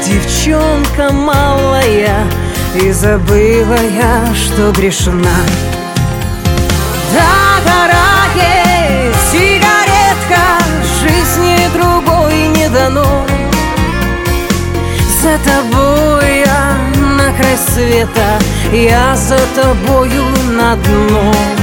девчонка малая, и забыла я, что грешна. Дорогая сигаретка, жизни другой не дано. За тобой я на край света, я за тобою на дно.